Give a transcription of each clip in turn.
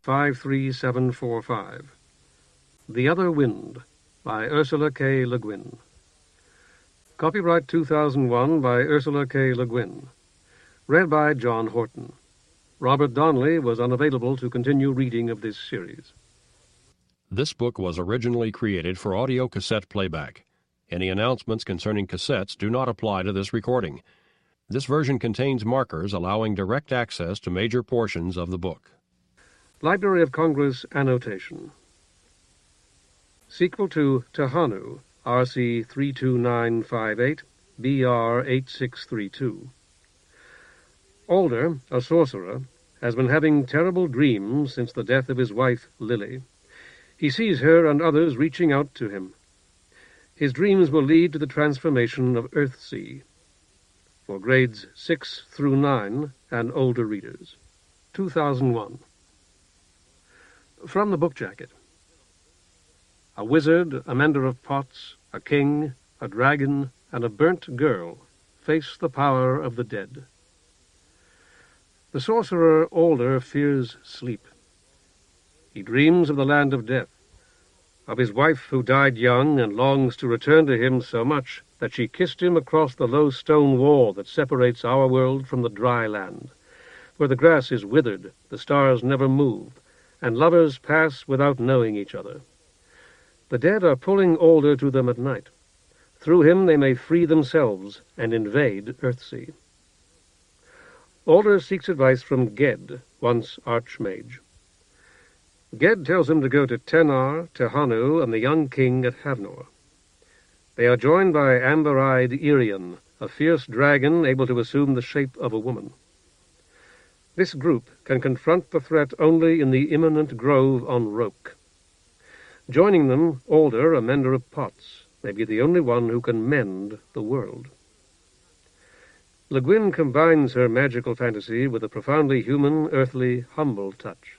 53745. The Other Wind by Ursula K. Le Guin. Copyright 2001 by Ursula K. Le Guin. Read by John Horton. Robert Donnelly was unavailable to continue reading of this series. This book was originally created for audio cassette playback. Any announcements concerning cassettes do not apply to this recording. This version contains markers allowing direct access to major portions of the book. Library of Congress Annotation. Sequel to Tehanu, RC 32958, BR 8632. Alder, a sorcerer, has been having terrible dreams since the death of his wife, Lily. He sees her and others reaching out to him. His dreams will lead to the transformation of Earthsea. For grades 6 through 9 and older readers. 2001. From the book jacket. A wizard, a mender of pots, a king, a dragon, and a burnt girl face the power of the dead. The sorcerer Alder fears sleep. He dreams of the land of death, of his wife who died young and longs to return to him so much that she kissed him across the low stone wall that separates our world from the dry land, where the grass is withered, the stars never move, and lovers pass without knowing each other. The dead are pulling Alder to them at night. Through him they may free themselves and invade Earthsea. Alder seeks advice from Ged, once Archmage. Ged tells him to go to Tenar, Tehanu, and the young king at Havnor. They are joined by amber-eyed Irian, a fierce dragon able to assume the shape of a woman. This group can confront the threat only in the imminent grove on Roke. Joining them, Alder, a mender of pots, may be the only one who can mend the world. Le Guin combines her magical fantasy with a profoundly human, earthly, humble touch.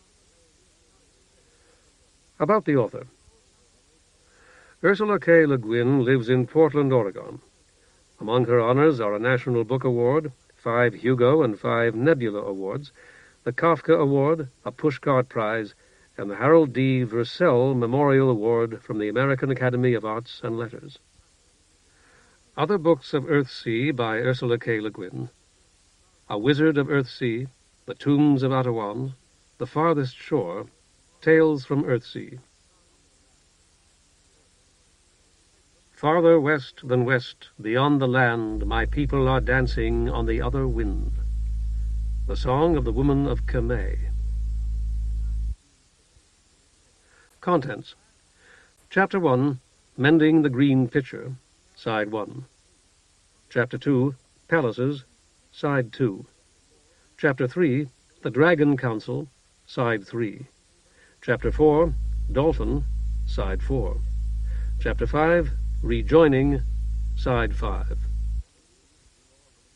About the author. Ursula K. Le Guin lives in Portland, Oregon. Among her honors are a National Book Award, 5 Hugo and 5 Nebula Awards, the Kafka Award, a Pushcart Prize, and the Harold D. Vercel Memorial Award from the American Academy of Arts and Letters. Other books of Earthsea by Ursula K. Le Guin: A Wizard of Earthsea, The Tombs of Atawan, The Farthest Shore, Tales from Earthsea. Farther west than west, beyond the land, my people are dancing on the other wind. The Song of the Woman of Kemay. Contents. Chapter 1, Mending the Green Pitcher, Side 1. Chapter 2, Palaces, Side 2. Chapter 3, The Dragon Council, Side 3. Chapter 4, Dalton, Side 4. Chapter 5, Rejoining, Side 5.